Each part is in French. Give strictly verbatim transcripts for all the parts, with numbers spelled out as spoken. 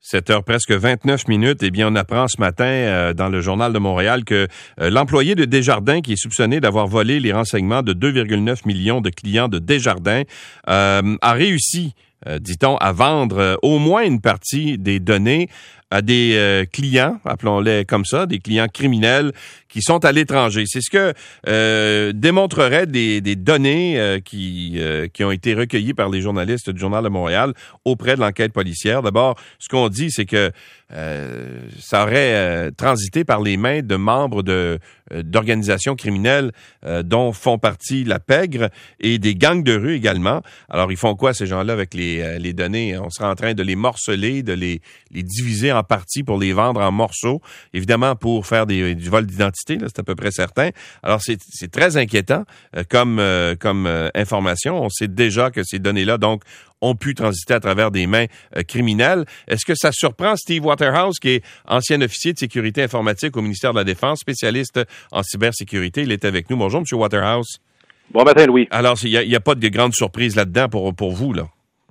sept heures presque vingt-neuf minutes, eh bien, on apprend ce matin euh, dans le Journal de Montréal que euh, l'employé de Desjardins, qui est soupçonné d'avoir volé les renseignements de deux virgule neuf millions de clients de Desjardins, euh, a réussi, euh, dit-on, à vendre euh, au moins une partie des données à des euh, clients, appelons-les comme ça, des clients criminels qui sont à l'étranger. C'est ce que euh, démontreraient des, des données euh, qui, euh, qui ont été recueillies par les journalistes du Journal de Montréal auprès de l'enquête policière. D'abord, ce qu'on dit, c'est que euh, ça aurait euh, transité par les mains de membres de, euh, d'organisations criminelles euh, dont font partie la Pègre et des gangs de rue également. Alors, ils font quoi, ces gens-là, avec les, euh, les données? On sera en train de les morceler, de les, les diviser en parties pour les vendre en morceaux, évidemment pour faire des, du vol d'identité, là, c'est à peu près certain. Alors, c'est, c'est très inquiétant euh, comme, euh, comme euh, information. On sait déjà que ces données-là, donc, ont pu transiter à travers des mains euh, criminelles. Est-ce que ça surprend Steve Waterhouse, qui est ancien officier de sécurité informatique au ministère de la Défense, spécialiste en cybersécurité? Il est avec nous. Bonjour, M. Waterhouse. Bon matin, Louis. Alors, il n'y a, a pas de grande surprise là-dedans pour, pour vous, là?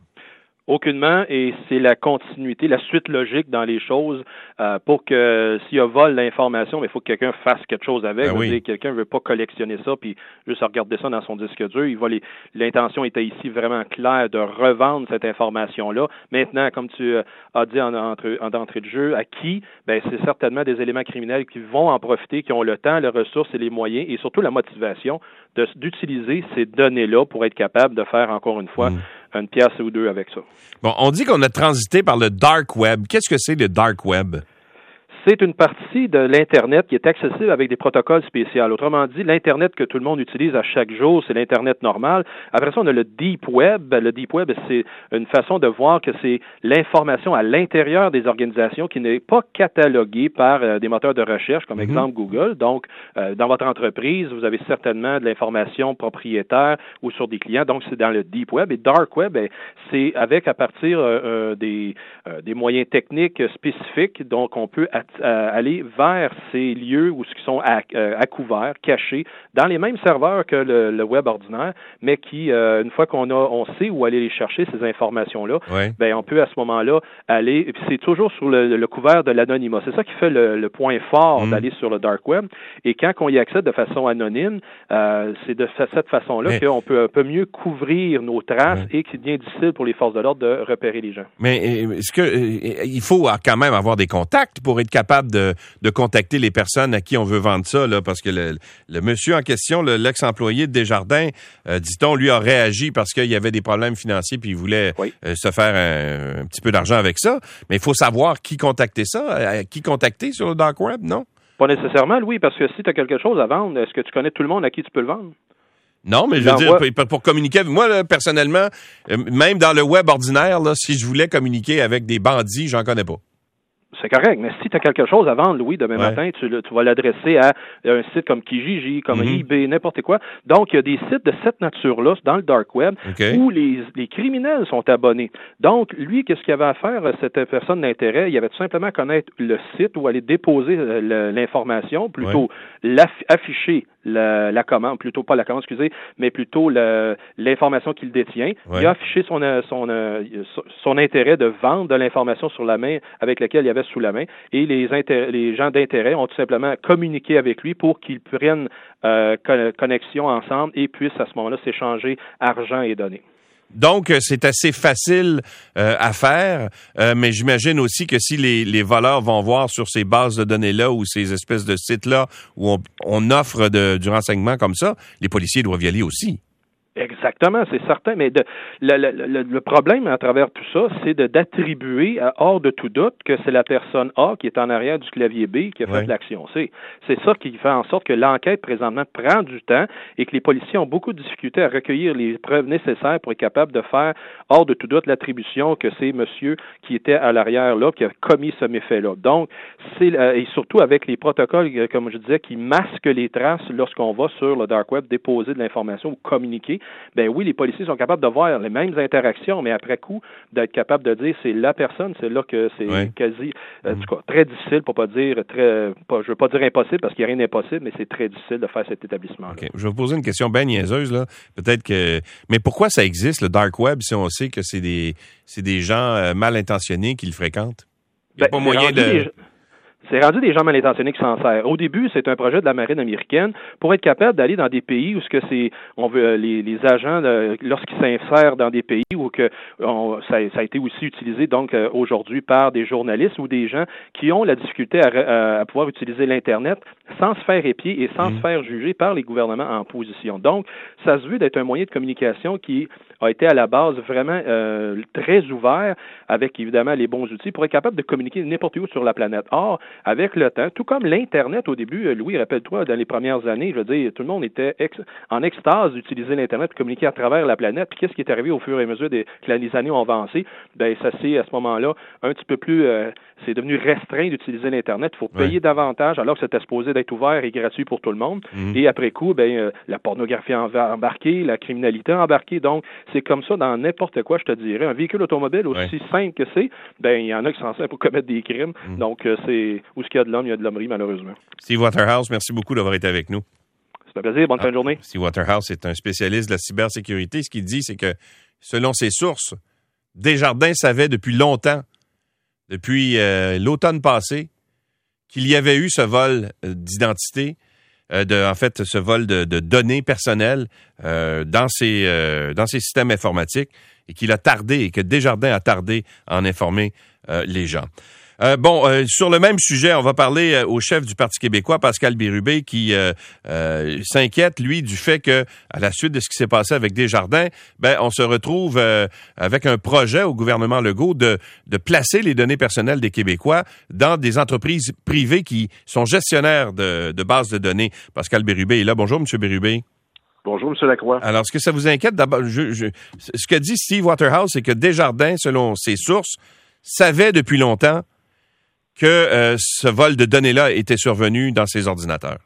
Aucunement, et c'est la continuité, la suite logique dans les choses euh, pour que s'il y a vol l'information, il faut que quelqu'un fasse quelque chose avec. Ben oui. Dire, quelqu'un ne veut pas collectionner ça puis juste regarder ça dans son disque dur. Il va les, l'intention était ici vraiment claire de revendre cette information-là. Maintenant, comme tu as dit en, entre, en entrée de jeu, à qui? Ben c'est certainement des éléments criminels qui vont en profiter, qui ont le temps, les ressources et les moyens, et surtout la motivation de, d'utiliser ces données-là pour être capable de faire, encore une fois, mmh. une pièce ou deux avec ça. Bon, on dit qu'on a transité par le dark web. Qu'est-ce que c'est le dark web? C'est une partie de l'Internet qui est accessible avec des protocoles spéciaux. Autrement dit, l'Internet que tout le monde utilise à chaque jour, c'est l'Internet normal. Après ça, on a le Deep Web. Le Deep Web, c'est une façon de voir que c'est l'information à l'intérieur des organisations qui n'est pas cataloguée par euh, des moteurs de recherche, comme mm-hmm. exemple Google. Donc, euh, dans votre entreprise, vous avez certainement de l'information propriétaire ou sur des clients. Donc, c'est dans le Deep Web. Et Dark Web, bien, c'est avec, à partir euh, des, euh, des moyens techniques spécifiques, donc on peut att- Euh, aller vers ces lieux où ce qui sont à, euh, à couvert, cachés, dans les mêmes serveurs que le, le web ordinaire, mais qui, euh, une fois qu'on a, on sait où aller les chercher, ces informations-là, ouais. ben on peut à ce moment-là aller, et puis c'est toujours sur le, le couvert de l'anonymat. C'est ça qui fait le, le point fort mmh. d'aller sur le dark web. Et quand on y accède de façon anonyme, euh, c'est de cette façon-là mais... qu'on peut un peu mieux couvrir nos traces ouais. et qu'il devient difficile pour les forces de l'ordre de repérer les gens. Mais est-ce que il faut quand même avoir des contacts pour être capable De, de contacter les personnes à qui on veut vendre ça, là, parce que le, le monsieur en question, le, l'ex-employé de Desjardins, euh, dit-on, lui a réagi parce qu'il y avait des problèmes financiers puis il voulait oui. euh, se faire un, un petit peu d'argent avec ça. Mais il faut savoir qui contacter ça, à qui contacter sur le dark web, non? Pas nécessairement, Louis, parce que si tu as quelque chose à vendre, est-ce que tu connais tout le monde à qui tu peux le vendre? Non, mais je veux dire, pour, pour communiquer avec moi, là, personnellement, euh, même dans le web ordinaire, là, si je voulais communiquer avec des bandits, j'en connais pas. C'est correct, mais si tu as quelque chose à vendre, Louis, demain ouais. matin, tu, tu vas l'adresser à un site comme Kijiji, comme mm-hmm. eBay, n'importe quoi. Donc, il y a des sites de cette nature-là dans le dark web okay. où les, les criminels sont abonnés. Donc, lui, qu'est-ce qu'il avait à faire, cette personne d'intérêt? Il avait tout simplement à connaître le site où aller déposer le, l'information, plutôt ouais. l'afficher la, la commande, plutôt pas la commande, excusez, mais plutôt le, l'information qu'il détient. Ouais. Il a affiché son, son, son intérêt de vendre de l'information sur la main avec laquelle il y avait sous la main, et les, intér- les gens d'intérêt ont tout simplement communiqué avec lui pour qu'ils prennent euh, con- connexion ensemble et puissent à ce moment-là s'échanger argent et données. Donc, c'est assez facile euh, à faire, euh, mais j'imagine aussi que si les, les voleurs vont voir sur ces bases de données-là ou ces espèces de sites-là où on, on offre de, du renseignement comme ça, les policiers doivent y aller aussi. Exactement, c'est certain, mais de, le, le, le problème à travers tout ça, c'est de, d'attribuer à, hors de tout doute que c'est la personne A qui est en arrière du clavier B qui a fait ouais. l'action C. C'est ça qui fait en sorte que l'enquête présentement prend du temps et que les policiers ont beaucoup de difficultés à recueillir les preuves nécessaires pour être capable de faire hors de tout doute l'attribution que c'est monsieur qui était à l'arrière là, qui a commis ce méfait-là. Donc, c'est euh, et surtout avec les protocoles, comme je disais, qui masquent les traces lorsqu'on va sur le dark web déposer de l'information ou communiquer. Ben oui, les policiers sont capables de voir les mêmes interactions, mais après coup, d'être capable de dire c'est la personne, c'est là que c'est oui. quasi, euh, mmh. en tout cas, très difficile, pour pas dire très, pas, je veux pas dire impossible parce qu'il n'y a rien d'impossible, mais c'est très difficile de faire cet établissement. Okay. Je vais vous poser une question bien niaiseuse là, peut-être que, mais pourquoi ça existe le dark web si on sait que c'est des, c'est des gens euh, mal intentionnés qui le fréquentent? Il n'y a ben, pas moyen de... Des... C'est rendu des gens mal intentionnés qui s'en servent. Au début, c'est un projet de la marine américaine pour être capable d'aller dans des pays où ce que c'est, on veut les, les agents de, lorsqu'ils s'insèrent dans des pays où que on, ça, ça a été aussi utilisé donc euh, aujourd'hui par des journalistes ou des gens qui ont la difficulté à, à, à pouvoir utiliser l'internet sans se faire épier et sans mmh. se faire juger par les gouvernements en position. Donc, ça se veut d'être un moyen de communication qui a été à la base vraiment euh, très ouvert avec évidemment les bons outils pour être capable de communiquer n'importe où sur la planète. Or, avec le temps, tout comme l'Internet au début, Louis, rappelle-toi, dans les premières années, je veux dire, tout le monde était ex- en extase d'utiliser l'Internet pour communiquer à travers la planète. Puis qu'est-ce qui est arrivé au fur et à mesure des, que les années ont avancé? Ben ça c'est à ce moment-là un petit peu plus, euh, c'est devenu restreint d'utiliser l'Internet. Il faut payer ouais. davantage alors que c'était supposé d'être ouvert et gratuit pour tout le monde. Mmh. Et après coup, ben euh, la pornographie embarquée, la criminalité embarquée. Donc c'est comme ça dans n'importe quoi, je te dirais. Un véhicule automobile aussi ouais. simple que c'est, ben il y en a qui s'en servent pour commettre des crimes. Mmh. Donc euh, c'est où ce qu'il y a de l'homme, il y a de l'hommerie, malheureusement. Steve Waterhouse, merci beaucoup d'avoir été avec nous. C'est un plaisir. Bonne ah, fin de journée. Steve Waterhouse est un spécialiste de la cybersécurité. Ce qu'il dit, c'est que, selon ses sources, Desjardins savait depuis longtemps, depuis euh, l'automne passé, qu'il y avait eu ce vol d'identité, euh, de, en fait, ce vol de, de données personnelles euh, dans ses, euh, dans ses systèmes informatiques et qu'il a tardé, et que Desjardins a tardé à en informer euh, les gens. Euh, bon, euh, sur le même sujet, on va parler euh, au chef du Parti québécois, Pascal Bérubé, qui euh, euh, s'inquiète, lui, du fait que, à la suite de ce qui s'est passé avec Desjardins, ben, on se retrouve euh, avec un projet au gouvernement Legault de, de placer les données personnelles des Québécois dans des entreprises privées qui sont gestionnaires de, de bases de données. Pascal Bérubé est là. Bonjour, M. Bérubé. Bonjour, M. Lacroix. Alors, ce que ça vous inquiète, d'abord, je, je, ce que dit Steve Waterhouse, c'est que Desjardins, selon ses sources, savait depuis longtemps que euh, ce vol de données-là était survenu dans ses ordinateurs.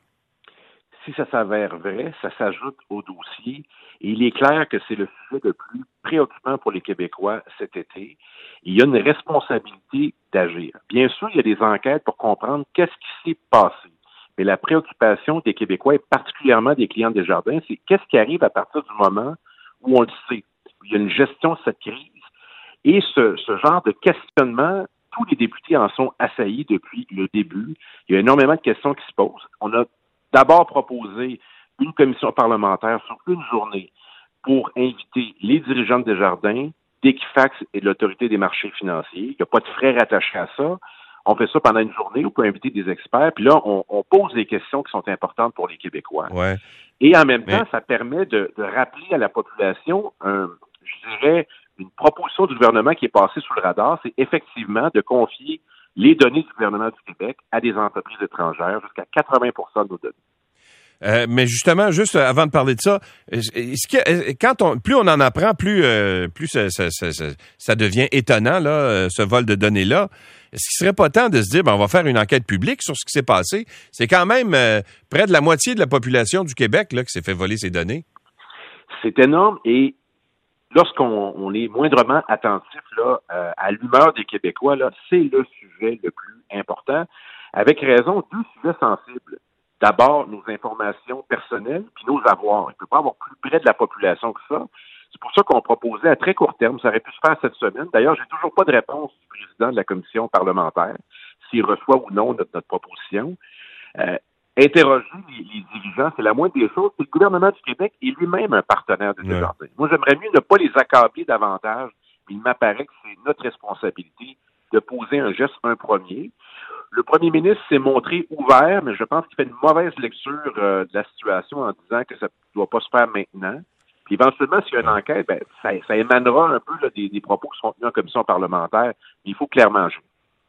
Si ça s'avère vrai, ça s'ajoute au dossier. Et il est clair que c'est le sujet le plus préoccupant pour les Québécois cet été. Il y a une responsabilité d'agir. Bien sûr, il y a des enquêtes pour comprendre qu'est-ce qui s'est passé. Mais la préoccupation des Québécois, et particulièrement des clients de Desjardins, c'est qu'est-ce qui arrive à partir du moment où on le sait. Il y a une gestion de cette crise. Et ce, ce genre de questionnement, tous les députés en sont assaillis depuis le début. Il y a énormément de questions qui se posent. On a d'abord proposé une commission parlementaire sur une journée pour inviter les dirigeants de Desjardins, d'Equifax et de l'Autorité des marchés financiers. Il n'y a pas de frais rattachés à ça. On fait ça pendant une journée, on peut inviter des experts, puis là, on, on pose des questions qui sont importantes pour les Québécois. Ouais. Et en même Mais... temps, ça permet de, de rappeler à la population, un, je dirais, une proposition du gouvernement qui est passée sous le radar, c'est effectivement de confier les données du gouvernement du Québec à des entreprises étrangères, jusqu'à quatre-vingts pour cent de nos données. Euh, mais justement, juste avant de parler de ça, est-ce que, quand on, plus on en apprend, plus, euh, plus ça, ça, ça, ça devient étonnant, là, ce vol de données-là. Est-ce qu'il serait pas temps de se dire, ben, on va faire une enquête publique sur ce qui s'est passé? C'est quand même euh, près de la moitié de la population du Québec là, qui s'est fait voler ces données. C'est énorme et lorsqu'on on est moindrement attentif là, euh, à l'humeur des Québécois, là, c'est le sujet le plus important. Avec raison, deux sujets sensibles. D'abord, nos informations personnelles, puis nos avoirs. Il ne peut pas avoir plus près de la population que ça. C'est pour ça qu'on proposait à très court terme, ça aurait pu se faire cette semaine. D'ailleurs, j'ai toujours pas de réponse du président de la commission parlementaire, s'il reçoit ou non notre, notre proposition. Euh, interroger les, les dirigeants, c'est la moindre des choses. C'est le gouvernement du Québec est lui-même un partenaire de Desjardins. Ouais. Moi, j'aimerais mieux ne pas les accabler davantage, mais il m'apparaît que c'est notre responsabilité de poser un geste, un premier. Le premier ministre s'est montré ouvert, mais je pense qu'il fait une mauvaise lecture euh, de la situation en disant que ça ne doit pas se faire maintenant. Puis éventuellement, s'il y a une enquête, ben, ça, ça émanera un peu là, des, des propos qui sont tenus en commission parlementaire. Mais il faut clairement agir.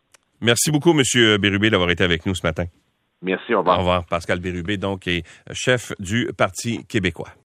Merci beaucoup, M. Bérubé, d'avoir été avec nous ce matin. Merci, au revoir. Au revoir. Pascal Bérubé, donc, est chef du Parti québécois.